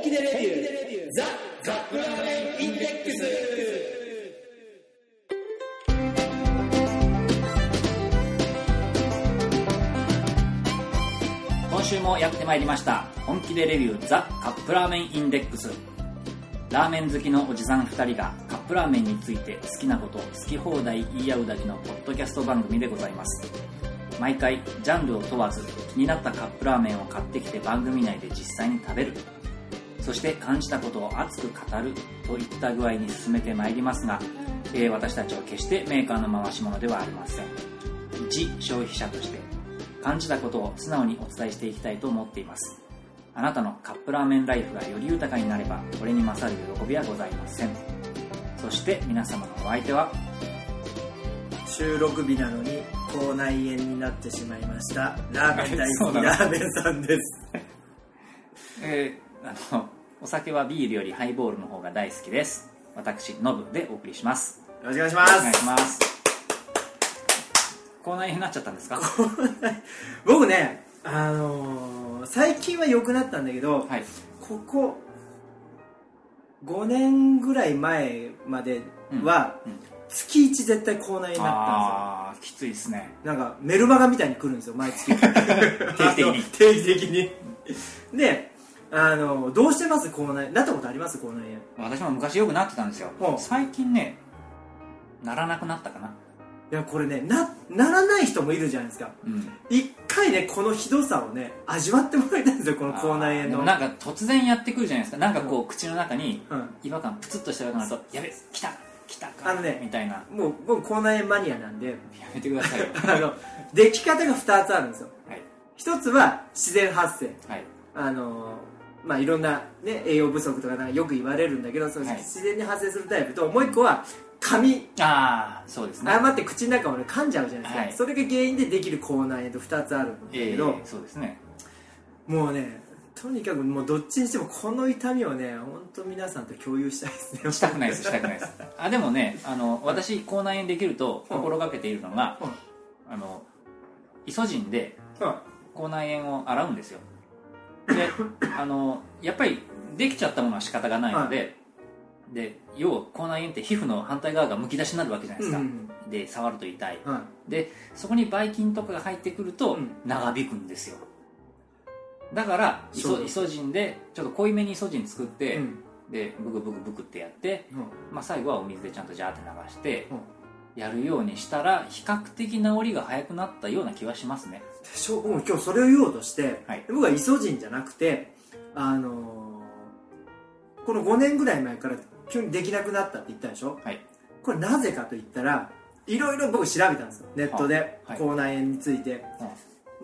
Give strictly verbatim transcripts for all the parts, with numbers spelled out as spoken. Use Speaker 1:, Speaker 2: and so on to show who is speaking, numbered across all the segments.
Speaker 1: 気でレビューザ・カップラーメンインデックス。
Speaker 2: 今週もやってまいりました本気でレビューザ・カップラーメンインデックス。ラーメン好きのおじさんふたりがカップラーメンについて好きなこと好き放題言い合うだけのポッドキャスト番組でございます。毎回ジャンルを問わず気になったカップラーメンを買ってきて番組内で実際に食べる、そして感じたことを熱く語るといった具合に進めてまいりますが、えー、私たちは決してメーカーの回し物ではありません。一消費者として感じたことを素直にお伝えしていきたいと思っています。あなたのカップラーメンライフがより豊かになればこれに勝る喜びはございません。そして皆様のお相手は、
Speaker 3: 収録日なのに口内炎になってしまいましたラーメン大好きラーメンさんです。
Speaker 2: えー、あのお酒はビールよりハイボールの方が大好きです。私ノブでお送りします。
Speaker 3: よろしくお願いします。
Speaker 2: お願いします。口内炎になっちゃったんですか？
Speaker 3: 僕ね、あのー、最近は良くなったんだけど、はい、ここごねんぐらい前までは、うんうん、月いち絶対口内炎になったんですよ。
Speaker 2: あー、きついですね。
Speaker 3: なんかメルマガみたいに来るんですよ、毎月。定
Speaker 2: 期的に
Speaker 3: 定期的にで、あのどうしてます？口内なったことあります？口内炎。
Speaker 2: 私も昔よくなってたんですよ。最近ね、ならなくなったかな。
Speaker 3: いや、これね、 な, ならない人もいるじゃないですか。一、うん、回ね、このひどさをね味わってもらいたいんですよ、この口内炎の。
Speaker 2: なんか突然やってくるじゃないですか。なんかこう、うん、口の中に違和感、プツッとした違和感があると、やべ、来た来たか、あのね、みたいな。
Speaker 3: もう僕口内炎マニアなんでや
Speaker 2: めてくださいよ。
Speaker 3: あの出来方がふたつあるんですよ。はい、ひとつは自然発生、はい、あのまあいろんな、ね、栄養不足とかなんかよく言われるんだけど、その自然に発生するタイプと、もう一個は噛み、
Speaker 2: あ、そうですね、
Speaker 3: 誤って口の中を、ね、噛んじゃうじゃないですか、はい、それが原因でできる口内炎とふたつあるんだけど、
Speaker 2: えー、そうですね、
Speaker 3: もうね、とにかくもうどっちにしてもこの痛みをね、本当皆さんと共有したいですね。
Speaker 2: したくないです、したくないです。あ、でもね、あの私口内炎できると心がけているのが、うん、あのイソジンで口内炎を洗うんですよ。で、あのやっぱりできちゃったものは仕方がないので、はい、で要は口内炎って皮膚の反対側がむき出しになるわけじゃないですか、うん、で触ると痛い、はい、でそこにばい菌とかが入ってくると長引くんですよ。だからイ ソ, イソジンでちょっと濃いめにイソジン作って、うん、でブクブクブクってやって、うん、まあ、最後はお水でちゃんとジャーって流して、うん、やるようにしたら比較的治りが早くなったような気はしますね。
Speaker 3: でしょ、うん、今日それを言おうとして、はい、僕はイソジンじゃなくて、あのー、このごねんぐらい前から急にできなくなったって言ったでしょ、はい、これなぜかと言ったら、いろいろ僕調べたんですよ、ネットで、はい、口内炎について、はい、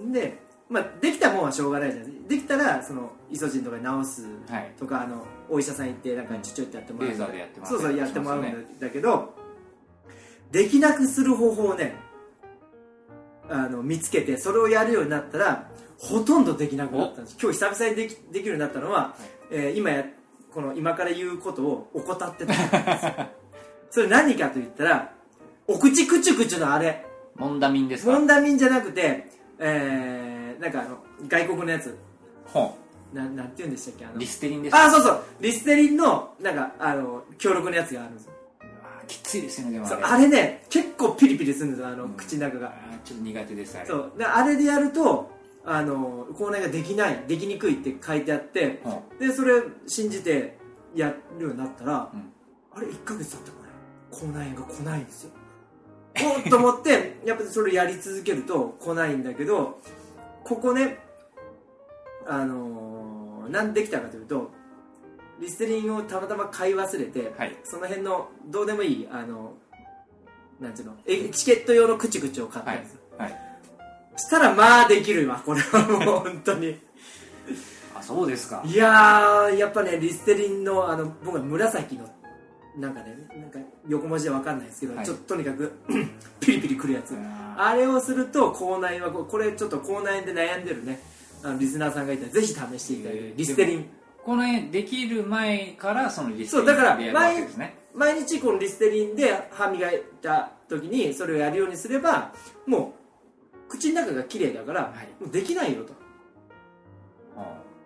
Speaker 3: で、まあ、できたもんはしょうがないじゃないですか。できたらそのイソジンとか治すとか、はい、あのお医者さん行ってなんかちょちょってやってもらう、
Speaker 2: レーザーでやってもらう、
Speaker 3: そうそうやってもらうんだけど、できなくする方法をね、あの見つけてそれをやるようになったらほとんどできなくなったんです。今日久々にでき、できるようになったのは、はい、えー、今やこの今から言うことを怠ってたんですよ。それ何かと言ったら、お口クチュクチュのあれ、
Speaker 2: モンダミンですか？
Speaker 3: モンダミンじゃなくて、えーなんかあの外国のやつ、ほう、な、なんて言うんでしたっけ、あの
Speaker 2: リステリンですか？
Speaker 3: あ、そうそう、リステリンのなんかあの強力なやつがあるんですよ。
Speaker 2: あ、きついですよね。でも
Speaker 3: あれ、あれね、結構ピリピリするんですよ、あの、うん、口の中が。
Speaker 2: ちょっと苦手です。あれ、
Speaker 3: そうで、あれでやるとあの口内炎ができないできにくいって書いてあって、でそれ信じてやるようになったら、うん、あれいっかげつ経ってもね、口内炎が来ないんですよ。おっと思ってやっぱりそれやり続けると来ないんだけど、ここね、あのー、なんでできたかというと、リステリンをたまたま買い忘れて、はい、その辺のどうでもいい、あのなんていうの、エチケット用のクチクチを買ったんですよ、はいはい、したらまあできるわ、これはもう本当に。
Speaker 2: あ、そうですか。
Speaker 3: いやー、やっぱね、リステリンの、あの僕は紫のなんかね、なんか横文字で分かんないですけど、はい、ちょっととにかくピリピリくるやつ、あれをすると口内炎は、これちょっと口内炎で悩んでるね、あのリスナーさんがいたらぜひ試していただいて、リステリン、
Speaker 2: 口内炎できる前からそのリステリンでやるわけですね。
Speaker 3: そうだから 毎, 毎日このリステリンで歯磨いた時にそれをやるようにすれば、もう口の中が綺麗だから、はい、もうできないよと、うん、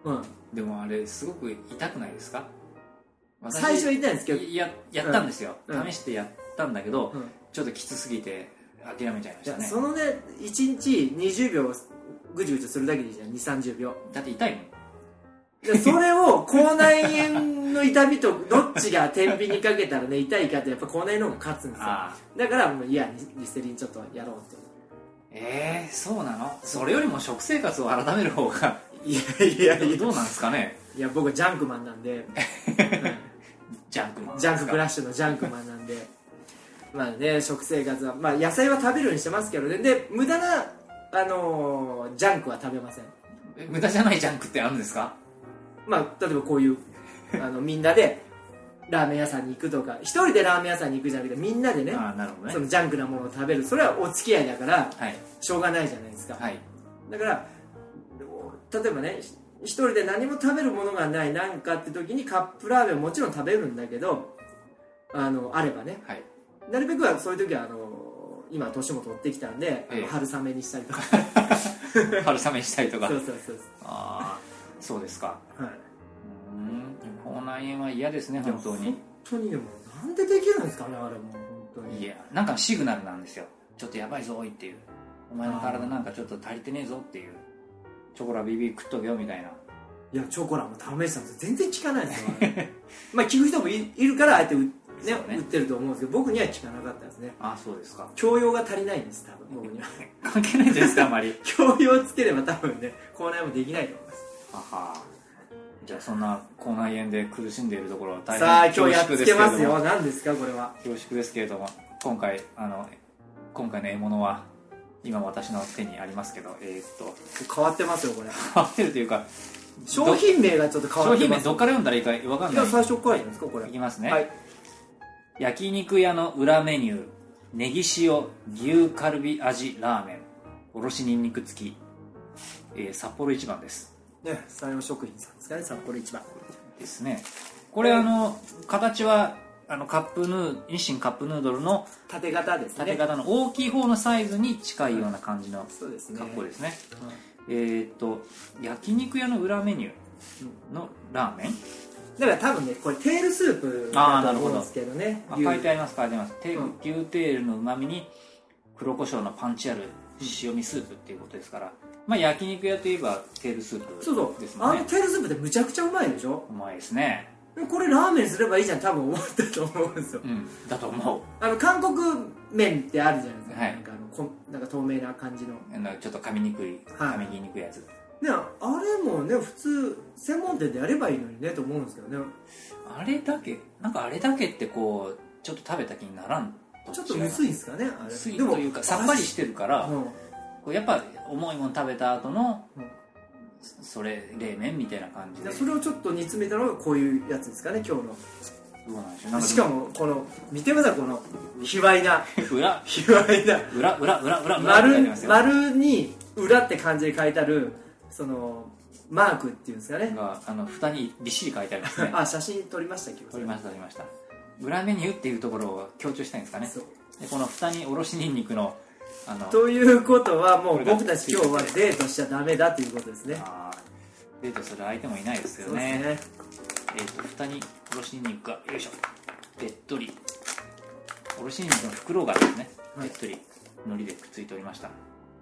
Speaker 2: でもあれすごく痛くないですか？
Speaker 3: 最初は痛いんですけど、
Speaker 2: ややったんですよ、
Speaker 3: うん、
Speaker 2: 試してやったんだけど、
Speaker 3: うん、
Speaker 2: ちょっときつすぎて諦めちゃいましたね。
Speaker 3: そのねいちにちにじゅうびょうぐちぐちするだけでいいじゃん。 にじゅうさんじゅうびょう
Speaker 2: だって痛いもん。
Speaker 3: でそれを口内炎の痛みとどっちが天秤にかけたらね痛いかってやっぱ口内炎の方が勝つんですよ。だからもういやリステリンちょっとやろうって。
Speaker 2: えー、そうなの？それよりも食生活を改める方が
Speaker 3: いやいやいや
Speaker 2: どうなんですかね。
Speaker 3: いや僕はジャンクマンなんで、
Speaker 2: ジャンクマン
Speaker 3: ジャンククラッシュのジャンクマンなんでまあね食生活は、まあ、野菜は食べるようにしてますけどね。で無駄な、あのー、ジャンクは食べません。
Speaker 2: 無駄じゃないジャンクってあるんですか？
Speaker 3: まあ例えばこういうあのみんなでラーメン屋さんに行くとか、一人でラーメン屋さんに行くじゃなくてみんなでね、
Speaker 2: あ、なるほどね、
Speaker 3: そのジャンクなものを食べる、それはお付き合いだから、
Speaker 2: はい、
Speaker 3: しょうがないじゃないですか、
Speaker 2: はい、
Speaker 3: だから例えばね一人で何も食べるものがないなんかって時にカップラーメンもちろん食べるんだけど、あのあればね、
Speaker 2: はい、
Speaker 3: なるべくはそういう時はあの今年も取ってきたんで、ええ、春雨にしたりとか
Speaker 2: 春雨にしたりとか
Speaker 3: そうそうそうそう。
Speaker 2: ああそうですか。はい。うん口内炎は嫌ですね本当に。
Speaker 3: 本当にでもなんでできるんですかねあれも本当に。
Speaker 2: いやなんかシグナルなんですよ。ちょっとやばいぞおいっていう、お前の体なんかちょっと足りてねえぞっていう、チョコラビビ食っとけよみたいな。
Speaker 3: いやチョコラも試したんですよ、全然効かないですよまあ効く人も い, いるからあえてねね売ってると思うんですけど、僕には効かなかったですね。
Speaker 2: あ、そうですか。
Speaker 3: 教養が足りないんです多分僕には
Speaker 2: 関係ないじゃないですかあまり
Speaker 3: 教養つければ多分ね口内炎もできないと思います。
Speaker 2: はは。じゃあそんな口内炎で苦しんでいるところは大変
Speaker 3: さあ今日やっつけますよ。何ですかこれは。
Speaker 2: 恐縮ですけれども、今回あの今回の獲物は今私の手にありますけど、えー、っ
Speaker 3: と変わってますよこれ。
Speaker 2: 変わってるというか
Speaker 3: 商品名がちょっと変わってます。
Speaker 2: 商品名どっから読んだらいいか分かんない。
Speaker 3: 最初からいいんですかこれ。
Speaker 2: いきますね、
Speaker 3: はい、
Speaker 2: 焼肉屋の裏メニュー、ネギ塩牛カルビ味ラーメンおろしにんにく付き、えー、札幌一番です
Speaker 3: ね。山陽食品さんですかね、札幌一番
Speaker 2: ですね。これあの形はあのカップヌー日清カップヌードルの
Speaker 3: 縦型ですね。
Speaker 2: 縦型の大きい方のサイズに近いような感じの格好ですね。えー、っと焼肉屋の裏メニューのラーメン
Speaker 3: だから多分ねこれテールスープだと思うんですけどね。
Speaker 2: あ、書いてあります書いてあります、うん、牛テールのうまみに黒胡椒のパンチある塩味スープっていうことですから、まあ焼肉屋といえばテールスープですもんね。
Speaker 3: そうそう、あのテールスープってむちゃくちゃうまいでしょ。
Speaker 2: うまいですね。
Speaker 3: これラーメンすればいいじゃん多分思ったと思うんですよ、
Speaker 2: うん、だと思う。
Speaker 3: あの韓国麺ってあるじゃないですか、
Speaker 2: はい、
Speaker 3: なんかあのこなんか透明な感じの
Speaker 2: ちょっと噛みにくい、はい、噛み切りにくいやつね。
Speaker 3: あれもね普通専門店でやればいいのにねと思うんですけどね。
Speaker 2: あれだけなんかあれだけってこうちょっと食べた気にならんと。
Speaker 3: ちょっと薄いんですかねあれ。
Speaker 2: 薄いというかさっぱりしてるから、うん、こうやっぱ重いもの食べた後の、うん、それ冷麺みたいな感じで、
Speaker 3: それをちょっと煮詰めたのがこういうやつですかね今日の。
Speaker 2: そうなんですよ。なんか
Speaker 3: しかもこの見てくださいこの卑猥な
Speaker 2: 裏
Speaker 3: 卑猥な
Speaker 2: 裏裏裏裏裏
Speaker 3: 丸丸に裏って漢字で書いてあるそのマークっていうんですかね
Speaker 2: があの蓋にびっしり書いてありますね
Speaker 3: あ、写真撮りました
Speaker 2: 撮りました撮りました。裏メニューっていうところを強調したいんですかね。そうでこの蓋におろしにんにくのあの
Speaker 3: ということはもう僕たち今日はデートしちゃダメだということですね。
Speaker 2: あデートする相手もいないですよね。そうですね。えっ、ー、と蓋におろしにんにくがよいしょべっとりおろしにんにくの袋がですね、はい、べっとり海苔でくっついておりました。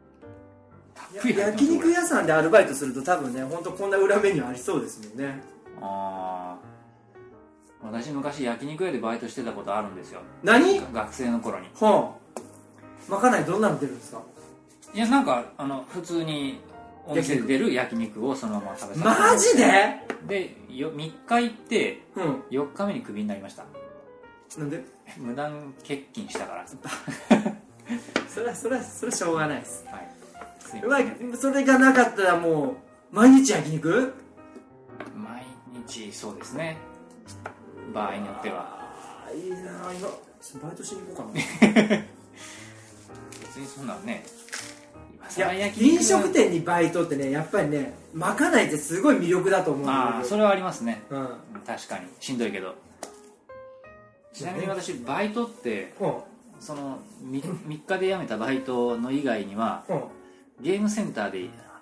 Speaker 3: 焼肉屋さんでアルバイトすると多分ね本当こんな裏メニューありそうですもんね。
Speaker 2: ああ私昔焼肉屋でバイトしてたことあるんですよ。
Speaker 3: 何？
Speaker 2: 学生の頃に。
Speaker 3: はあまかないどんなの出るんですか？
Speaker 2: いやなんかあの普通にお店で出る焼肉をそのまま食べさせて。
Speaker 3: マジで？
Speaker 2: でよみっか行って、
Speaker 3: うん、
Speaker 2: よっかめにクビになりました。
Speaker 3: なんで？
Speaker 2: 無断欠勤したから
Speaker 3: それはそれはそれはしょうがないです、はい、 すいません。それがなかったらもう毎日焼肉？
Speaker 2: 毎日そうですね場合によっては。
Speaker 3: あいいな今バイトしに行こうかな
Speaker 2: 別にそんなね
Speaker 3: いや飲食店にバイトってねやっぱりねまかないってすごい魅力だと思うんだけど。
Speaker 2: ああそれはありますね、
Speaker 3: うん、
Speaker 2: 確かにしんどいけど。ちなみに私バイトって、うん、その 3, 3日で辞めたバイトの以外には、うん、ゲームセンターで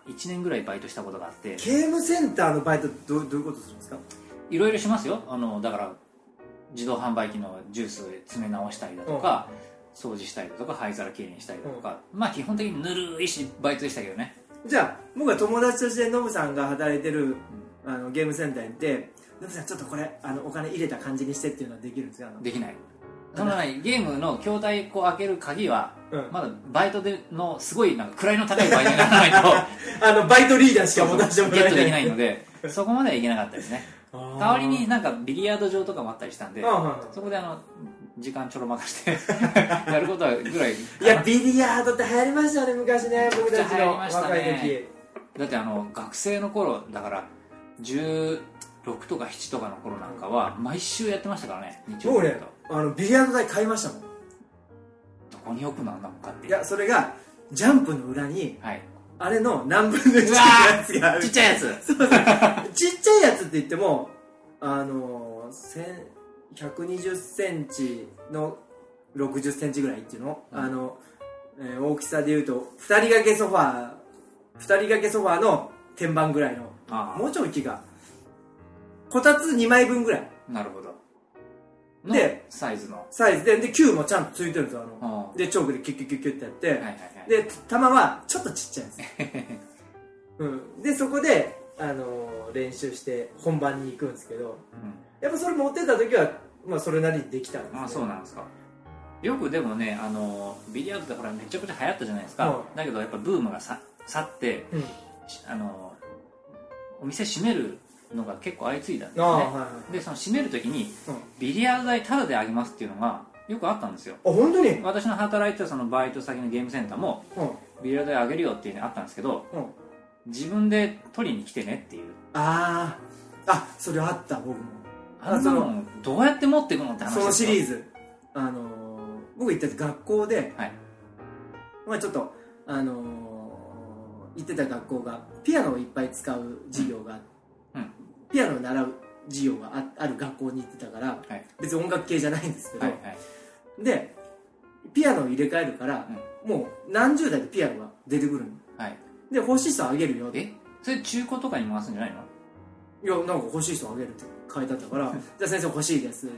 Speaker 2: いちねんぐらいバイトしたことがあって。
Speaker 3: ゲームセンターのバイトどうどういうことするんですか？
Speaker 2: いろいろしますよ。あのだから自動販売機のジュースを詰め直したりだとか、うん、掃除したりだとか灰皿きれいにしたりだとか、うん、まあ基本的にぬるいしバイトでしたけどね。
Speaker 3: じゃあ僕は友達としてノブさんが働いてる、うん、あのゲームセンターに行ってノブさんちょっとこれあのお金入れた感じにしてっていうのはできるんですか？
Speaker 2: できない。そのね、ゲームの筐体こう開ける鍵は、うん、まだバイトでのすごいなんか位の高いバイトにならないと
Speaker 3: あのバイトリーダーしか持たせてもらえない、
Speaker 2: ゲットできないのでそこまではいけなかったですね。代わりになんかビリヤード場とかもあったりしたんで、そこであの時間ちょろまかしてやることはぐらい。
Speaker 3: いやビリヤードって流行りましたね昔ね、僕たちの若い時、ね、
Speaker 2: だってあの学生の頃だからじゅうろくとかななとかの頃なんかは毎週やってましたからね。日曜日
Speaker 3: ね、あのビリヤード台買いましたもん。
Speaker 2: どこに置くのあんなもんかって。
Speaker 3: いやそれがジャンプの裏に、
Speaker 2: はい、
Speaker 3: あれの何分のいちのやつがある。
Speaker 2: ちっちゃいやつ。
Speaker 3: そうそうちっちゃいやつって言ってもあのひゃくにじゅっセンチのろくじゅっセンチぐらいっていうの、うん、あの、えー、大きさでいうとふたり掛けソファーふたり掛けソファーの天板ぐらいの、もうちょい大きいか、こたつにまいぶんぐらい。
Speaker 2: なるほど。
Speaker 3: で
Speaker 2: サイズの
Speaker 3: サイズでで球もちゃんとついてるんですよ。あのでチョークでキュッキュッキュッキュッってやって、はいはいはい、で球はちょっとちっちゃいんですうん、でそこで、あのー、練習して本番に行くんですけど、うん、やっぱそれ持ってた時は、まあ、それなりにできたんですね。
Speaker 2: あ、そうなんですか。よくでもね、あのー、ビリヤードってほらめちゃくちゃ流行ったじゃないですか、うん、だけどやっぱブームがさ去って、うん、あのー、お店閉めるのが結構相次いだんですね。はいはい、でその閉める時に、うん、ビリヤード代タダであげますっていうのがよくあったんですよ。
Speaker 3: あ、本当に？
Speaker 2: 私の働いてたそのバイト先のゲームセンターも、うん、ビリヤード代あげるよっていうのがあったんですけど、うん、自分で取りに来てねっていう。
Speaker 3: ああ、あ、それあった。僕も
Speaker 2: あんなのどうやって持っていくのって話ですよ。
Speaker 3: そのシリーズ、あのー、僕行ってた学校で、はい、まあちょっとあのー、行ってた学校がピアノをいっぱい使う授業があって、うん、ピアノを習う授業が あ, ある学校に行ってたから、はい、別に音楽系じゃないんですけど、はいはい、でピアノを入れ替えるから、うん、もう何十代でピアノが出てくるの、はい、で欲しい人あげるよって。
Speaker 2: え、それ中古とかに回すんじゃないの？
Speaker 3: いや、なんか欲しい人あげるって書いてあったからじゃあ先生欲しいですって、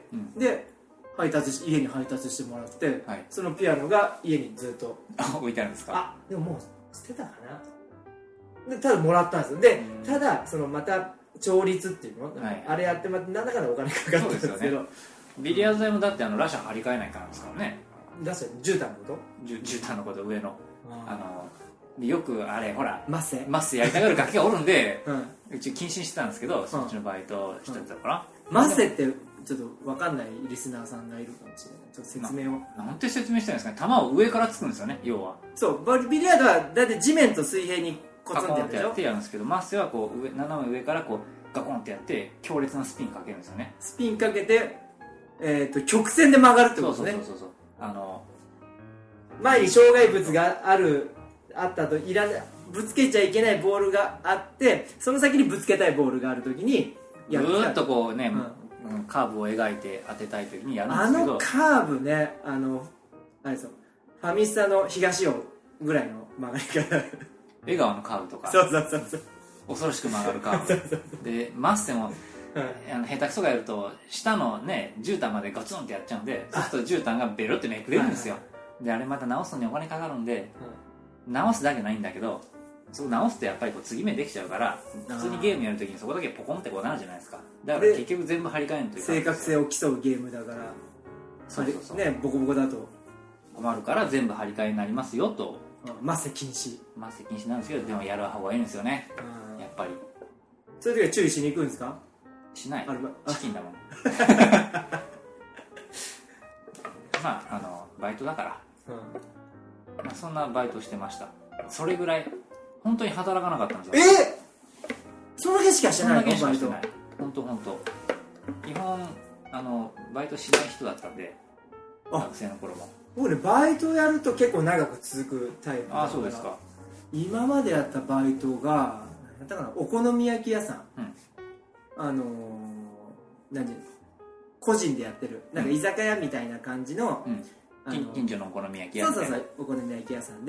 Speaker 3: うん、で配達し家に配達してもらって、はい、そのピアノが家にずっと
Speaker 2: 置いてあるんですか？
Speaker 3: あ、でももう捨てたかな。でただもらったんですよ。でただそのまた調律っていうの、はい、あれやってまた何だかのお金かかってるんですけど、ね、
Speaker 2: ビリヤード台もだってあのラシャ張り替えないからですからね。
Speaker 3: ラシャ絨毯のこと
Speaker 2: じゅ絨毯のこと上のあのよくあれほら
Speaker 3: マッセ
Speaker 2: マッセやりたがるガキがおるんで、うん、うち謹慎してたんですけど、そっちのバイトしてたから、
Speaker 3: うん、マッセってちょっと分かんないリスナーさんがいるかもしれない。ちょっと説明を
Speaker 2: な, なんて説明してるんですかね。球を上からつくんですよね、要は。
Speaker 3: そうビリヤードはだいたい地面と水平にコツンってやるでしょ。
Speaker 2: ってやるんですけど、マッセはこう上斜め上からこうガコンってやって強烈なスピンかけるんですよね。
Speaker 3: スピンかけて、えー、と曲線で曲がるってことですね。
Speaker 2: そうそうそうそう、あの
Speaker 3: 前に障害物があるあったと、いらなぶつけちゃいけないボールがあって、その先にぶつけたいボールがあるときに
Speaker 2: ぐーっとこうね、うん、カーブを描いて当てたいときにやるんですけど、
Speaker 3: あのカーブね、あのあれですよ、ファミスタの東尾ぐらいの曲がり方
Speaker 2: 笑顔のカーブとか、
Speaker 3: そうそうそうそう、
Speaker 2: 恐ろしく曲がるカーブそうそうそうでマッセも、うん、あの下手くそがやると下のね絨毯までガツンってやっちゃうんで、そうすると絨毯がベロってめくれるんですよ。であれまた直すのにお金かかるんで、うん、直すだけないんだけど、そこ直すとやっぱりこう継ぎ目できちゃうから、普通にゲームやるときにそこだけポコンってこうなるじゃないですか。だから結局全部張り替えんといかん。
Speaker 3: 正確性を競うゲームだから、そうそうそう、ね、ボコボコだと
Speaker 2: 困るから全部張り替えになりますよと。
Speaker 3: マッセ禁止
Speaker 2: マッセ禁止なんですけど、でもやる方がいいんですよね、やっぱり。
Speaker 3: そういう時は注意しに行くんですか？
Speaker 2: しない、チキンだもんまああのバイトだから、うん、まあ、そんなバイトしてました。それぐらい本当に働かなかったんですよ。
Speaker 3: えー、そのだけしかしてないの？バイト
Speaker 2: 本当本当基本あのバイトしない人だったんで、学生の頃も。
Speaker 3: 僕ね、バイトやると結構長く続くタイプだから。
Speaker 2: あ、そうですか。
Speaker 3: 今までやったバイトが何だったかな、お好み焼き屋さん、うん、あのー、何個人でやってるなんか居酒屋みたいな感じの、
Speaker 2: うん、あの近所のお好み焼き屋
Speaker 3: みたいな。そうそうそう、お好み焼き屋さんで、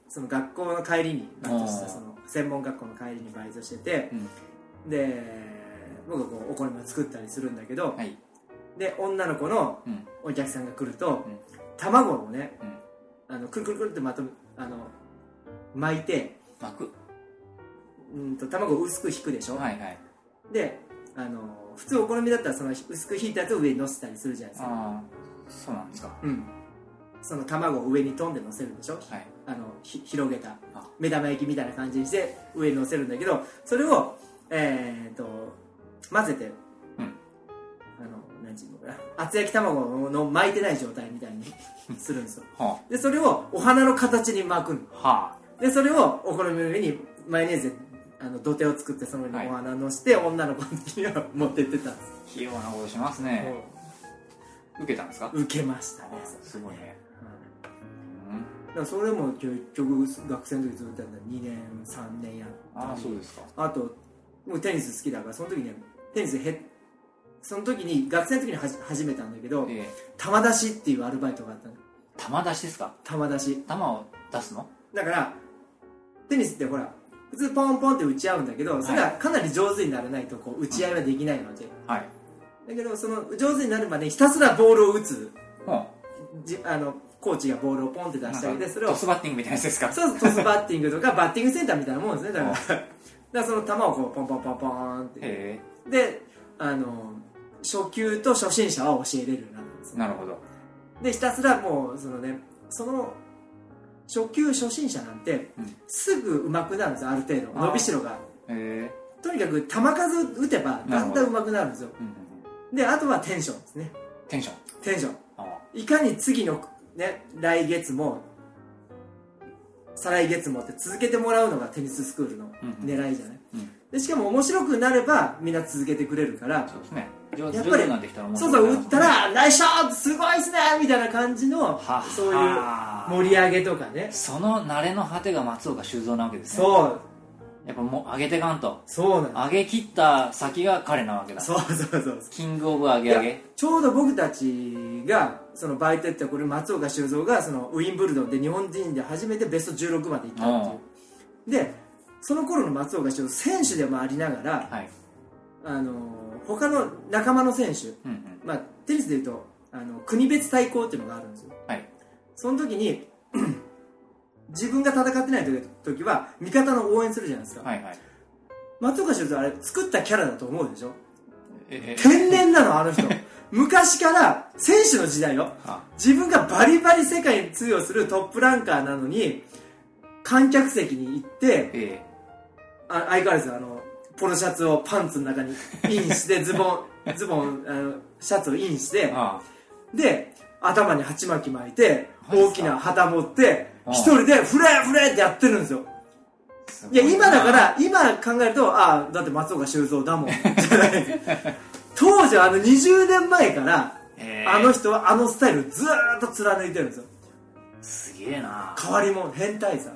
Speaker 3: その学校の帰りにバイトしたその専門学校の帰りにバイトしてて、うん、で僕はこうお好みを作ったりするんだけど、はい、で女の子のお客さんが来ると、うん、卵をね、うん、あのくるくるくるってまとめあの巻いて
Speaker 2: 巻く
Speaker 3: うんと卵を薄く引くでしょ、
Speaker 2: はいはい、
Speaker 3: であの普通お好みだったらその薄く引いたやつを上に乗せたりするじゃないですか。
Speaker 2: あそうなんですか、
Speaker 3: うん、その卵を上に飛んで乗せるでしょ、はい、あのひ広げた目玉焼きみたいな感じにして上に乗せるんだけど、それを、えー、と混ぜて、うん、あの何ていうのかな厚焼き卵の巻いてない状態みたいにするんですよ、はあ、でそれをお花の形に巻くの、はあ、でそれをお好みの上にマヨネーズであの土手を作ってその上にお花のして、はい、女の子の時には持ってってたんです。
Speaker 2: 器用なことしますね。受けたんですか？
Speaker 3: 受けましたね。
Speaker 2: すごいね、
Speaker 3: うん、だからそれも結局学生の時ずっとやったらにねんさんねんやったり。
Speaker 2: ああそうですか。
Speaker 3: あともうテニス好きだからその時にテニスへその時に学生の時にはじ始めたんだけど、ええ、球出しっていうアルバイトがあったの。
Speaker 2: 球出しですか？
Speaker 3: 球出し。
Speaker 2: 球を出すの？だ
Speaker 3: からテニスってほら普通ポンポンって打ち合うんだけど、それがかなり上手にならないとこう打ち合いはできないわけ、はい、だけどその上手になるまでひたすらボールを打つ、うん、じあのコーチがボールをポンって出してあげて、それを
Speaker 2: トスバッティングみたいなやつですか？
Speaker 3: そうそう、トスバッティングとかバッティングセンターみたいなもんですね。だからだからその球をこうポンポンポンポンってであの初級と初心者は教えれるようになるんです、ね、
Speaker 2: なるほど。
Speaker 3: でひたすらもうそのねその初級初心者なんてすぐ上手くなるんですよ。ある程度伸びしろが、とにかく球数打てばだんだん上手くなるんですよ、うん、であとはテンションですね。
Speaker 2: テンション
Speaker 3: テンションいかに次の、ね、来月も再来月もって続けてもらうのがテニススクールの狙いじゃない、うんうん、でしかも面白くなればみんな続けてくれるから。
Speaker 2: そうですね。
Speaker 3: やっぱりそうそう打ったらナイスショットすごいっすねみたいな感じのそういう盛り上げとかね。
Speaker 2: その慣れの果てが松岡修造なわけですね。
Speaker 3: そう
Speaker 2: やっぱもう上げてかんと。
Speaker 3: そうなん
Speaker 2: 上げ切った先が彼なわけだ。
Speaker 3: そうそうそう
Speaker 2: キングオブ上げ上げ。
Speaker 3: ちょうど僕たちがそのバイトやってたこれ松岡修造がそのウィンブルドンで日本人で初めてベストじゅうろくまで行ったっていう。でその頃の松岡修造選手でもありながら、はい、あの他の仲間の選手、うんうん、まあ、テニスでいうとあの国別対抗っていうのがあるんですよ、はい、その時に自分が戦ってない時は味方の応援するじゃないですか、はいはい、松岡修造あれ作ったキャラだと思うでしょ。え天然なのあの人昔から選手の時代よ、自分がバリバリ世界に通用するトップランカーなのに観客席に行って、えあ相変わらずあのポロシャツをパンツの中にインしてズボンズボンあのシャツをインしてああで頭に鉢巻き巻いて大きな旗持って一人でフレーフレーってやってるんですよ。いや今だから今考えるとああだって松岡修造だもんじゃない当時はあのにじゅうねんまえからあの人はあのスタイルずーっと貫いてるんですよ。
Speaker 2: すげえな。
Speaker 3: 変わり者変態さ。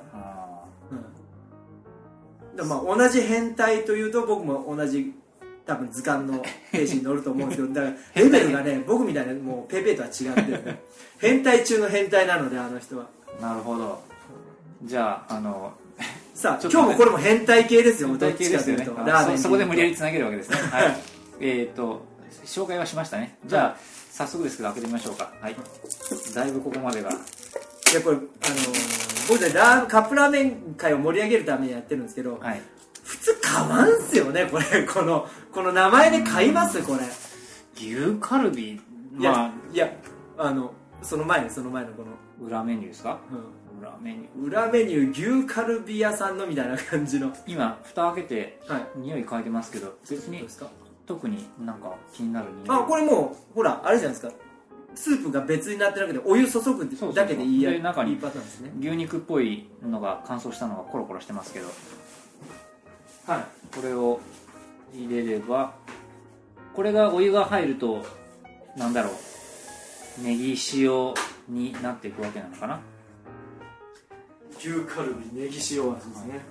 Speaker 3: まあ、同じ変態というと僕も同じ多分図鑑のページに載ると思うんですけどだからレベルがね僕みたいなもうペーペーとは違って、ね、変態中の変態なのであの人は。
Speaker 2: なるほど。じゃああの
Speaker 3: さあ今日もこれも変態系ですよ。
Speaker 2: 変態系ですよね。どっちかというとラーメン そ, そこで無理やりつなげるわけですね、はい、えっと紹介はしましたね。じゃあ、はい、早速ですけど開けてみましょうか。はい、だいぶここまでが
Speaker 3: いやこれあのー僕でラーカップラーメン界を盛り上げるためにやってるんですけど、はい、普通買わんすよねこれこのこの名前で買いますこれ
Speaker 2: 牛カルビ、
Speaker 3: まあ、いやいやあのその前にその前のこの
Speaker 2: 裏メニューですか、
Speaker 3: うん、
Speaker 2: 裏メニュ
Speaker 3: ー裏メニュー牛カルビ屋さんのみたいな感じの。
Speaker 2: 今蓋開けて、はい、匂い嗅いでますけど別に特になんか気になる匂い。
Speaker 3: あこれもうほらあれじゃないですかスープが別になってなくてお湯注ぐだけでいいや
Speaker 2: で中に
Speaker 3: いいパターンですね。
Speaker 2: 牛肉っぽいのが乾燥したのがコロコロしてますけど、はい、これを入れればこれがお湯が入るとなんだろうネギ塩になっていくわけなのかな。
Speaker 3: 牛カルビネギ塩味ですね、はい、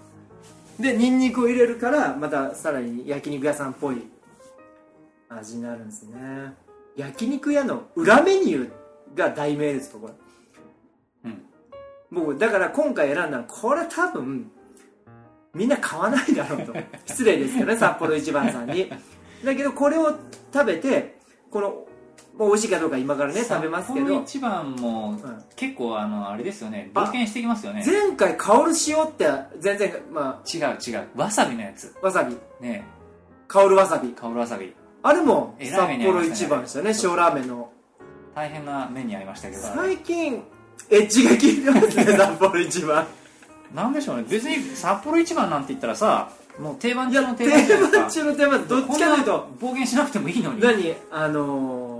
Speaker 3: でニンニクを入れるからまたさらに焼肉屋さんっぽい味になるんですね。焼肉屋の裏メニューが題名ですかこれ。うん。 僕だから今回選んだのこれ多分みんな買わないだろうと失礼ですけどね札幌一番さんに。だけどこれを食べてこのもう美味しいかどうか今からね食べますけど、
Speaker 2: 札幌一番も、うん、結構あのあれですよね、冒険してきますよね。
Speaker 3: 前回香る塩って全然まあ
Speaker 2: 違う違うわさびのやつ、
Speaker 3: わさび
Speaker 2: ね、
Speaker 3: 香るわさび、
Speaker 2: 香るわさび、
Speaker 3: あれも札幌一番でしたね。塩ラーメンの
Speaker 2: 大変な目に遭いましたけど、
Speaker 3: 最近エッジが効いてますね札幌一番。
Speaker 2: なんでしょうね、別に札幌一番なんて言ったらさ、もう定番中の定番じゃないですか。
Speaker 3: 定番中の定番、どっちかというと
Speaker 2: 冒険しなくてもいいのに。
Speaker 3: 何あの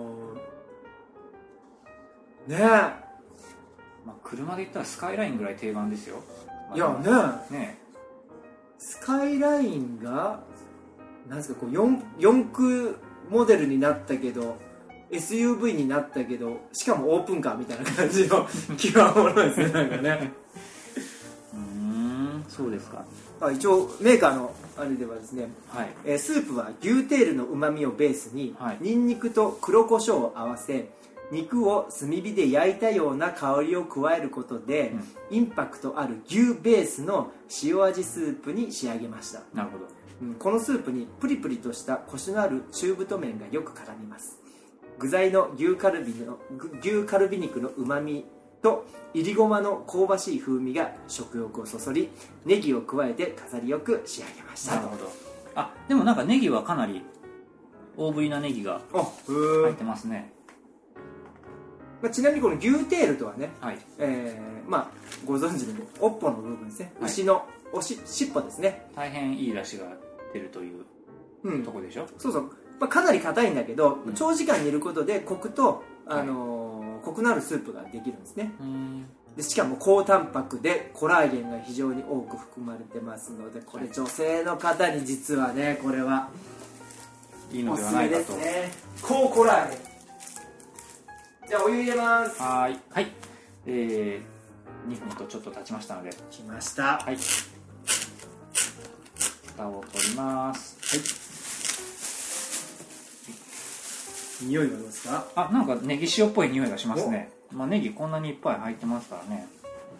Speaker 3: ー、ねえ、ま
Speaker 2: あ、車で言ったらスカイラインぐらい定番ですよ。
Speaker 3: まあ、いやね
Speaker 2: ね
Speaker 3: スカイラインがなんですかこう 4, 四駆モデルになったけど エスユーブイ になったけどしかもオープンカーみたいな感じの極物ですねなんかね。
Speaker 2: うーん、そうですか。
Speaker 3: あ、一応メーカーのあれではですね、
Speaker 2: はい、
Speaker 3: えー、スープは牛テールのうまみをベースに、
Speaker 2: はい、
Speaker 3: ニンニクと黒胡椒を合わせ肉を炭火で焼いたような香りを加えることで、うん、インパクトある牛ベースの塩味スープに仕上げました。
Speaker 2: なるほど。
Speaker 3: うん、このスープにプリプリとしたコシのある中太麺がよく絡みます。具材の牛カルビの牛カルビ肉のうまみといりごまの香ばしい風味が食欲をそそり、ネギを加えて飾りよく仕上げました。
Speaker 2: なるほど。あ、でもなんかネギはかなり大ぶりなネギが入ってますね。
Speaker 3: まあ、ちなみにこの牛テールとはね、
Speaker 2: はい、
Speaker 3: えー、まあご存知の尾っぽの部分ですね、はい、牛のおし尻尾ですね。
Speaker 2: 大変いい出汁が出るという、うん、とこでしょ。
Speaker 3: そうそう、まあ、かなり硬いんだけど、うん、長時間煮ることでコクと、あのーはい、コクのあるスープができるんですね。でしかも高タンパクでコラーゲンが非常に多く含まれてますので、これ女性の方に実はねこれはい
Speaker 2: いのではないかと。
Speaker 3: おすすめですね、高コラーゲン。じゃあお湯入れます。
Speaker 2: はい、はい、えー、にふんとちょっと経ちましたので、
Speaker 3: 来ました。
Speaker 2: はい、蓋を取ります。
Speaker 3: はい、匂いはどうですか？
Speaker 2: あ、なんかネギ塩っぽい匂いがしますね。まあネギこんなにいっぱい入ってますからね。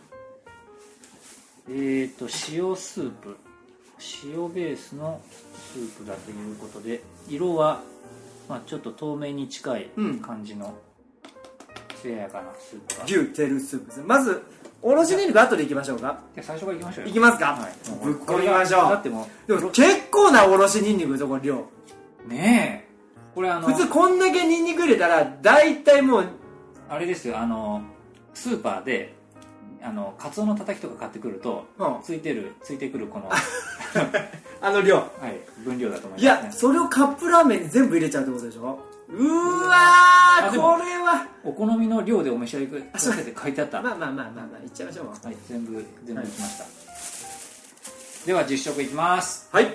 Speaker 2: えーと塩スープ、塩ベースのスープだということで、色はまあちょっと透明に近い感じの艶やかなスープが、
Speaker 3: 牛テールスープですね。まずおろしニンニク後でいきましょうか。
Speaker 2: じゃ最初からいきましょうよ。
Speaker 3: いきますか、はい、ぶっこみましょう。だってもうでも結構なおろしニンニクですよこれ量
Speaker 2: ねえ。これあの
Speaker 3: 普通こんだけニンニク入れたら大体もう
Speaker 2: あれですよ、あのスーパーであのカツオのたたきとか買ってくると、うん、ついてるついてくるこの
Speaker 3: あの量、
Speaker 2: はい、分量だと思います、ね、
Speaker 3: いやそれをカップラーメンに全部入れちゃうってことでしょ。うわー、これは
Speaker 2: お好みの量でお召し上がりくださいって書いてあった。
Speaker 3: まあまあまあまあまあいっちゃいましょう。
Speaker 2: はい、全部全部いきました、はい、では実食いきます。
Speaker 3: はい。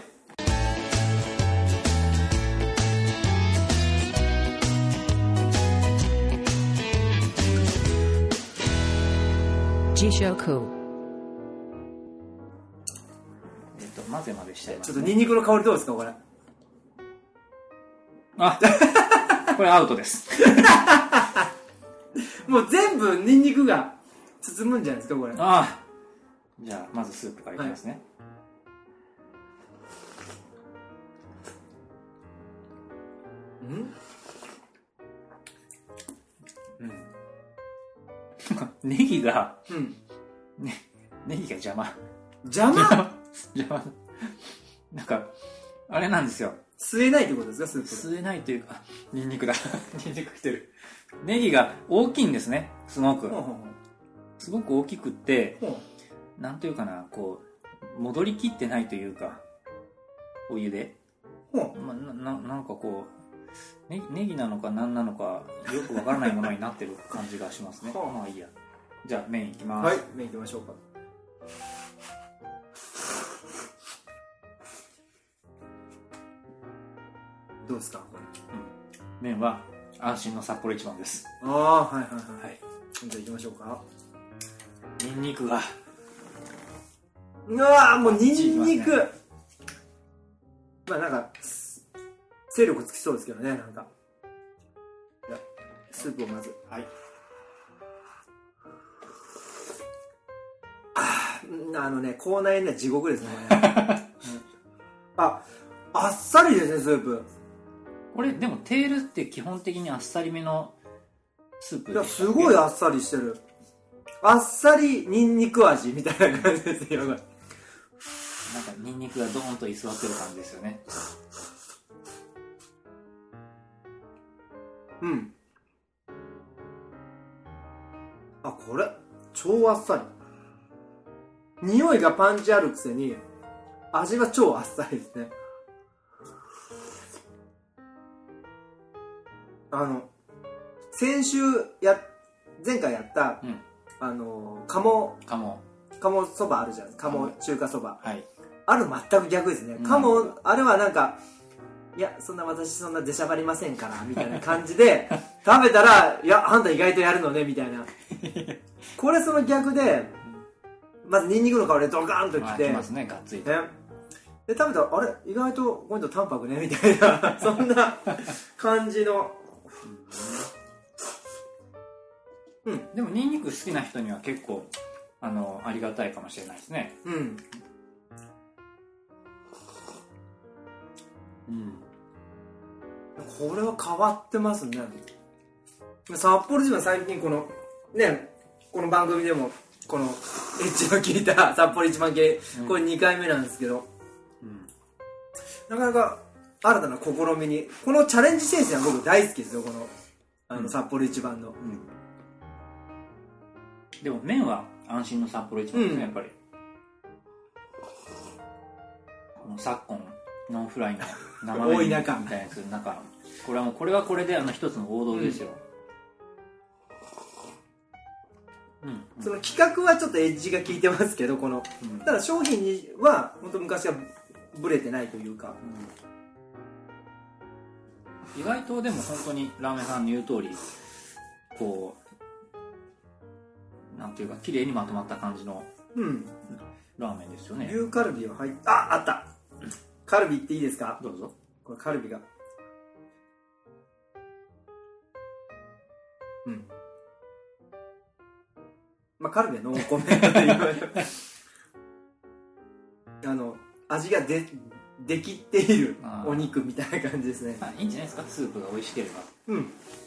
Speaker 2: G-Shoku。えっと混ぜ混ぜしちゃいます、
Speaker 3: ね、ちょっとニンニクの香りどうですかこれ。
Speaker 2: あこれアウトです
Speaker 3: もう全部ニンニクが包むんじゃないですかこれ。
Speaker 2: ああ、じゃあまずスープからいきますね、
Speaker 3: はい、うん
Speaker 2: うんネギが、
Speaker 3: うん
Speaker 2: ね、ネギが邪魔
Speaker 3: 邪魔
Speaker 2: 邪魔なんかあれなんですよ、
Speaker 3: 吸えないってことですかスープ。
Speaker 2: 吸えないというか、ニンニクだニンニクきてる。ネギが大きいんですね、すごくすごく大きくって、なんというかな、こう戻りきってないというか、お湯で、まあ、な, なんかこう ネ, ネギなのか何なのかよくわからないものになってる感じがしますねまあいいや。じゃあ麺いきます。
Speaker 3: はい、麺いきましょうか。どうですかこれ、
Speaker 2: うん、麺は安心の札幌一番です。
Speaker 3: ああ、はいはいはい、はい、じゃあいきましょうか。
Speaker 2: ニンニクが、
Speaker 3: うわーもうニンニク、ね、まあなんか勢力つきそうですけどね。なんかじゃあスープをまず、
Speaker 2: はい、
Speaker 3: あのね口内炎ね地獄ですねこれね、うん、ああっさりですねスープ。
Speaker 2: これでもテールって基本的にあっさりめのスープ
Speaker 3: いやすごいあっさりしてる。あっさりニンニク味みたいな感じですよ。なんか
Speaker 2: ニンニクがドーンと居座ってる感じですよね。
Speaker 3: うん。あ、これ超あっさり。匂いがパンチあるくせに味は超あっさりですね。あの先週や前回やった、うん、あの鴨
Speaker 2: 鴨
Speaker 3: 鴨そばあるじゃん。鴨中華そば、
Speaker 2: はい、
Speaker 3: ある全く逆ですね。鴨、うん、あれはなんかいやそんな私そんな出しゃばりませんからみたいな感じで食べたらいやあんた意外とやるのねみたいなこれその逆でまずニンニクの香りでドカーンときて、
Speaker 2: きますね、がっつり、ね、
Speaker 3: で食べたらあれ意外と今度淡白ねみたいなそんな感じの
Speaker 2: うん、でもニンニク好きな人には結構 あのありがたいかもしれないですね。
Speaker 3: うん、うん、これは変わってますね。札幌一番最近このねこの番組でもこのエッジの効いた札幌一番系、うん、これにかいめなんですけど、うん、なかなか新たな試みにこのチャレンジ精神は僕大好きですよ。このあの札幌一番の、うん
Speaker 2: でも麺は安心の札幌一番ですね、うん、やっぱりこの昨今ノンフライの生麺みたいなやつの中これはもうこれはこれであの一つの王道ですよ、
Speaker 3: うんうんうん、その企画はちょっとエッジが効いてますけどこの、うん、ただ商品には本当昔はブレてないというか、
Speaker 2: うん、意外とでも本当にラーメンさんの言う通りこうなんていうか綺麗にまとまった感じのラーメンですよね。
Speaker 3: 牛カルビは入っああったカルビっていいですか。
Speaker 2: どうぞ。
Speaker 3: これカルビがうんまあカルビはノンコメントで言われるあの味がでできっているお肉みたいな感じですね。
Speaker 2: あいいんじゃないですかスープが美味しければ。
Speaker 3: うん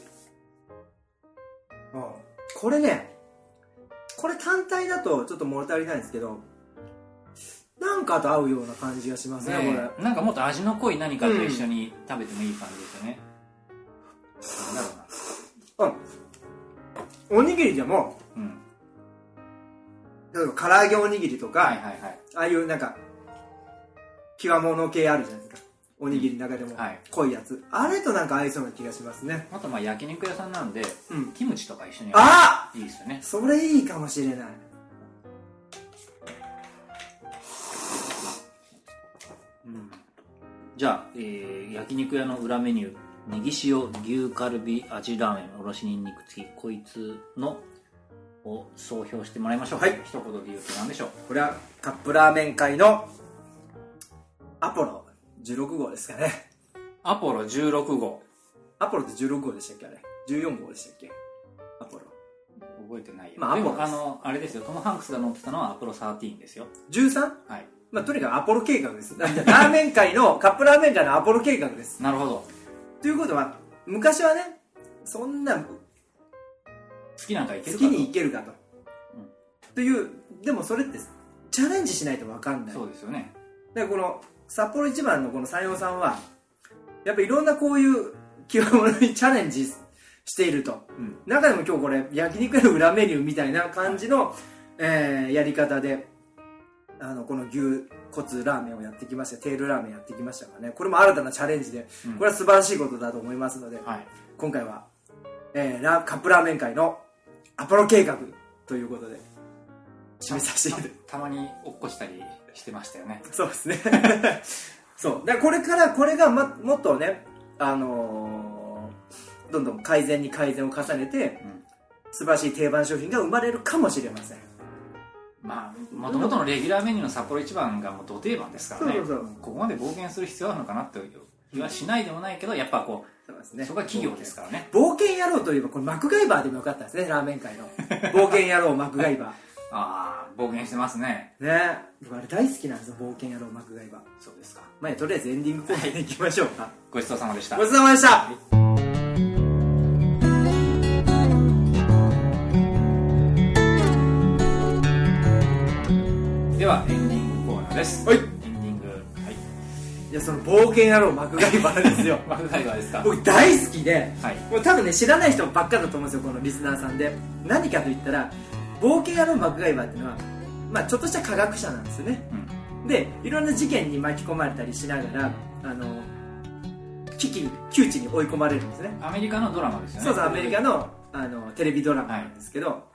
Speaker 3: あこれねこれ単体だとちょっと物足りないんですけどなんかと合うような感じがしますね。ねこれ
Speaker 2: なんかもっと味の濃い何かと一緒に食べてもいい感じですよね、うん、なんだろ
Speaker 3: うなあおにぎりでも、うん、例えば唐揚げおにぎりとか、はいはいはい、ああいうなんか極物系あるじゃないですかおにぎりの中でも濃いやつ、はい、あれとなんか合いそうな気がしますね。
Speaker 2: あとまあ焼肉屋さんなんで、うん、キムチとか一緒に
Speaker 3: あ
Speaker 2: いいですよね。
Speaker 3: それいいかもしれない。
Speaker 2: うん、じゃあ、えー、焼肉屋の裏メニューネギ塩牛カルビ味ラーメンおろしにんにく付きこいつのを総評してもらいましょう。はい、一言で言うと何でしょう。
Speaker 3: これはカップラーメン界のアポロじゅうろく号ですかね。
Speaker 2: アポロじゅうろく号。
Speaker 3: アポロってじゅうろく号でしたっけあれ。じゅうよん号でしたっけアポロ。
Speaker 2: 覚えてないよ。
Speaker 3: まあ、
Speaker 2: でもあのあれですよトム・ハンクスが乗ってたのはアポロじゅうさんですよ。
Speaker 3: じゅうさん？
Speaker 2: はい。
Speaker 3: まあとにかくアポロ計画です。ラーメン界のカップラーメン界のアポロ計画です。
Speaker 2: なるほど。
Speaker 3: ということは昔はねそんな好
Speaker 2: きなんかいける
Speaker 3: かと好きにいけるかと、うん、というでもそれってチャレンジしないと分かんない。
Speaker 2: そうですよね。
Speaker 3: だからこの札幌一番のこの山陽さんはやっぱいろんなこういう極物にチャレンジしていると、うん、中でも今日これ焼肉屋の裏メニューみたいな感じの、えー、やり方であのこの牛骨ラーメンをやってきました。テールラーメンやってきましたからね。これも新たなチャレンジで、うん、これは素晴らしいことだと思いますので、はい、今回は、えー、ラカップラーメン界のアポロ計画ということで締めさせていただいて
Speaker 2: た, たまに落っこしたりしてましたよね。
Speaker 3: そうですねそうだからこれからこれが、ま、もっとね、あのー、どんどん改善に改善を重ねて、うん、素晴らしい定番商品が生まれるかもしれません。
Speaker 2: まあもともとのレギュラーメニューの札幌一番がもうど定番ですからね。そうそうそう、ここまで冒険する必要あるのかなって気はしないでもないけど、やっぱこうそうですね、そこは企業ですからね。
Speaker 3: 冒険野郎といえばこれマクガイバーでもよかったですね。ラーメン界の冒険野郎マクガイバー
Speaker 2: ああ、冒険してますね。
Speaker 3: ね、僕あれ大好きなんですよ、冒険野郎幕外場。
Speaker 2: そうですか。
Speaker 3: まあとりあえずエンディングコーナーに行きましょうか。
Speaker 2: ごちそうさまでした。
Speaker 3: ごちそうさまでした、はい、
Speaker 2: ではエンディングコーナーです。
Speaker 3: はい。
Speaker 2: エンディング、はい。
Speaker 3: いや、その冒険野郎幕外場ですよ。
Speaker 2: 幕外場ですか。
Speaker 3: 僕大好きで、
Speaker 2: はい、
Speaker 3: もう多分ね知らない人ばっかだと思うんですよ、このリスナーさんで。何かと言ったら、冒険野郎幕外場っていうのは、まあちょっとした科学者なんですよね。うん、で、いろんな事件に巻き込まれたりしながら、あの危機に窮地に追い込まれるんですね。
Speaker 2: アメリカのドラマですよね。
Speaker 3: そうそう、アメリカのあのテレビドラマなんですけど、はい、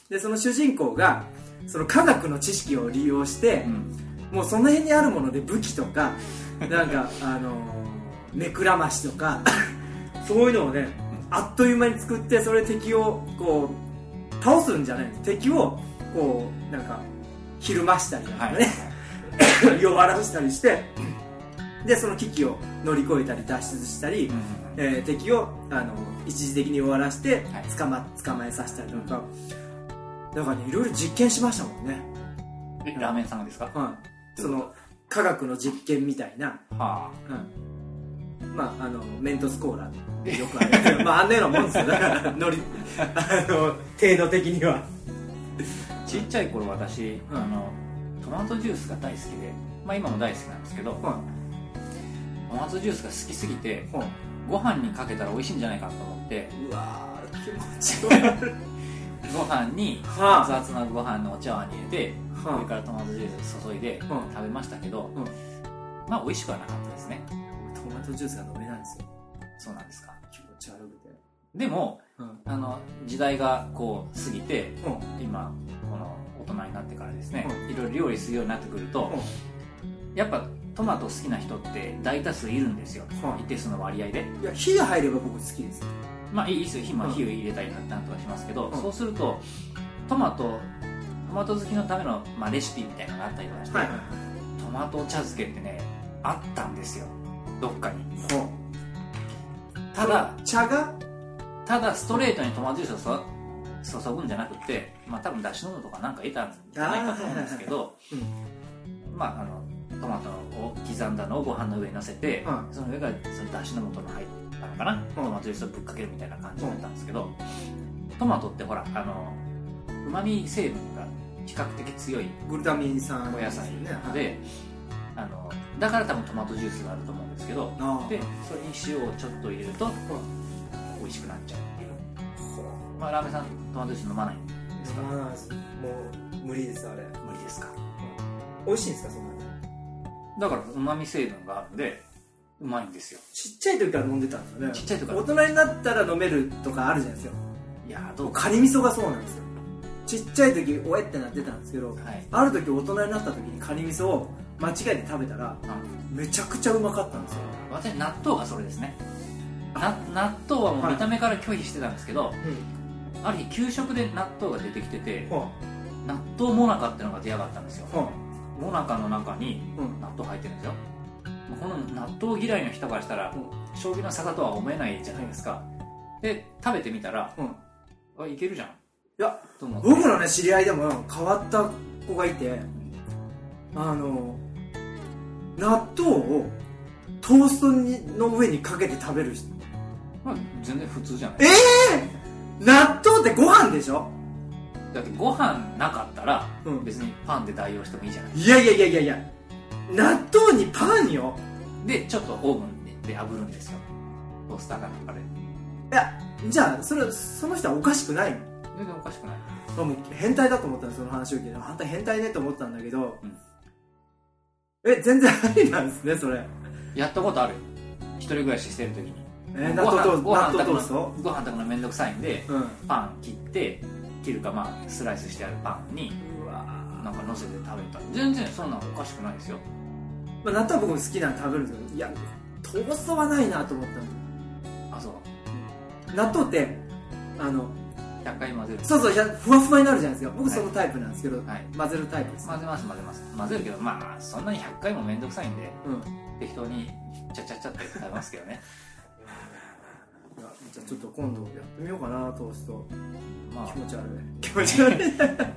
Speaker 3: でその主人公がその科学の知識を利用して、うん、もうその辺にあるもので武器とかなんかあの目くらましとかそういうのをね、あっという間に作って、それ敵をこう倒すんじゃないんです。敵をこうなんかひるましたりなんかね、はい、弱らしたりして、でその危機を乗り越えたり脱出したり、うん、えー、敵をあの一時的に終わらせて捕ま、捕まえさせたりとか、だからね、いろいろ実験しましたもんね。
Speaker 2: え、ラーメンさんがですか？
Speaker 3: はい、その科学の実験みたいな、はあ、うん、まああのメントスコーラよくあるまああんなようなもんですよ。だからノリあの程度的には
Speaker 2: ちっちゃい頃私、うん、あのトマトジュースが大好きで、まあ今も大好きなんですけど、うん、トマトジュースが好きすぎて、うん、ご飯にかけたら美味しいんじゃないかと思って、
Speaker 3: うわー気持ち悪い
Speaker 2: ご飯に熱々なご飯のお茶碗に入れて、はあ、上からトマトジュース注いで食べましたけど、うん、まあ美味しくはなかったですね。
Speaker 3: トマトジュースが飲めないんですよ。
Speaker 2: そうなんですか。
Speaker 3: 気持ち悪くて。
Speaker 2: でも、うん、あの時代がこう過ぎて、うん、今この大人になってからですね、うん、いろいろ料理するようになってくると、うん、やっぱトマト好きな人って大多数いるんですよ、うん、一定数の割合で。
Speaker 3: いや、火が入れば僕好きですよ。
Speaker 2: まあいいですよ、火も火を入れたりなんとかしますけど、うん、そうするとトマトトマト好きのための、まあ、レシピみたいなのがあったりとかして、はいはいはい、トマト茶漬けってねあったんですよ、どっかに。ただ
Speaker 3: 茶が
Speaker 2: ただストレートにトマトジュースを注ぐんじゃなくて、まあ多分だしの素とかなんか得たんじゃないかと思うんですけど、うん、まああのトマトを刻んだのをご飯の上に乗せて、うん、その上からそのだしの素の入ったのかな、うん、トマトジュースをぶっかけるみたいな感じだったんですけど、うん、トマトってほらあのうまみ成分が比較的強い
Speaker 3: グルタミン酸
Speaker 2: お野菜なので、あのだから多分トマトジュースがあると思うんですけど、でそれに塩をちょっと入れると、うん、美味しくなっちゃうっていう。まあラーメンさんトマトジュース飲まないんですか？
Speaker 3: 飲まないです。もう無理です。あれ
Speaker 2: 無理ですか？
Speaker 3: 美味しいんですか？そんなに。
Speaker 2: だからうまみ成分があるんでうまいんですよ。
Speaker 3: ちっちゃい時から飲んでたんですよね。
Speaker 2: ちっちゃい時から。
Speaker 3: 大人になったら飲めるとかあるじゃないですか。
Speaker 2: いやどう
Speaker 3: カニ味噌がそうなんですよ。ちっちゃい時おえってなってたんですけど、はい、ある時大人になった時にカニ味噌を間違えて食べたら、うん、めちゃくちゃうまかったんですよ。
Speaker 2: 私納豆がそれですね。な納豆はもう見た目から拒否してたんですけど、はい、うん、ある日給食で納豆が出てきてて、はあ、納豆もなかってのが出やがったんですよ、はあ、もなかの中に納豆入ってるんですよ、うん、この納豆嫌いの人からしたら、うん、将棋の差とは思えないじゃないですか、うん、で食べてみたら、うん、あいけるじゃん。
Speaker 3: いや僕のね知り合いでも変わった子がいて、あの納豆をトーストにの上にかけて食べる人、
Speaker 2: まあ、全然普通じゃない。
Speaker 3: ええー、納豆ってご飯でしょ。
Speaker 2: だってご飯なかったら、うん、別にパンで代用してもいいじゃない。
Speaker 3: いやいやいやいやいや、納豆にパンよ。
Speaker 2: でちょっとオーブンで炙るんですよ、トースターかなんかで。
Speaker 3: いやじゃあそれその人はおかしくないの？
Speaker 2: 全然おかしくない。
Speaker 3: もう変態だと思ったんです、その話を聞いて。あんた変態ねと思ったんだけど、うん、え全然ありなんですねそれ。
Speaker 2: やったことある。一人暮らししてる時に、
Speaker 3: えー、納豆トースト
Speaker 2: ご飯炊くのめんどくさいんで、うん、パン切って切るかまあスライスしてあるパンにうわなんか乗せて食べた。全然そんなのおかしくないですよ。
Speaker 3: まあ、納豆僕も好きなの食べるんですけど、いやトーストはないなと思ったんで。
Speaker 2: あそう、
Speaker 3: うん、納豆ってあの
Speaker 2: ひゃっかい混ぜる。
Speaker 3: そうそう、ふわふわになるじゃないですか。僕そのタイプなんですけど、はい、混ぜるタイプです。
Speaker 2: 混ぜます混ぜます混ぜるけど、まあそんなにひゃっかいもめんどくさいんで、うん、適当にチャチャチャって食べますけどね。
Speaker 3: いやじゃあちょっと今度やってみようかな、トースト。まあ気持ち悪い気
Speaker 2: 持ち悪い。別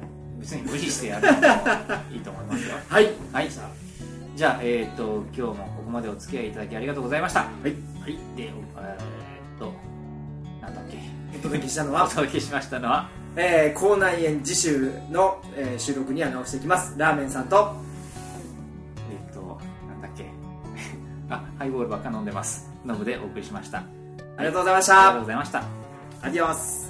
Speaker 2: 別に無理してやるのもいいと思いますよ。
Speaker 3: はい、
Speaker 2: はい、じゃあ、えー、と今日もここまでお付き合いいただきありがとうございました。はい、はい、で、えー、っとなんだっけ、
Speaker 3: お届けしたのは
Speaker 2: お届けしましたのは、
Speaker 3: えー、口内炎次週の、えー、収録には直していきますラーメンさんと、
Speaker 2: えー、っとなんだっけあ、ハイボールばっか飲んでますノブでお送りしました。
Speaker 3: ありがとうございました。
Speaker 2: ありがとうございました。
Speaker 3: アディオス。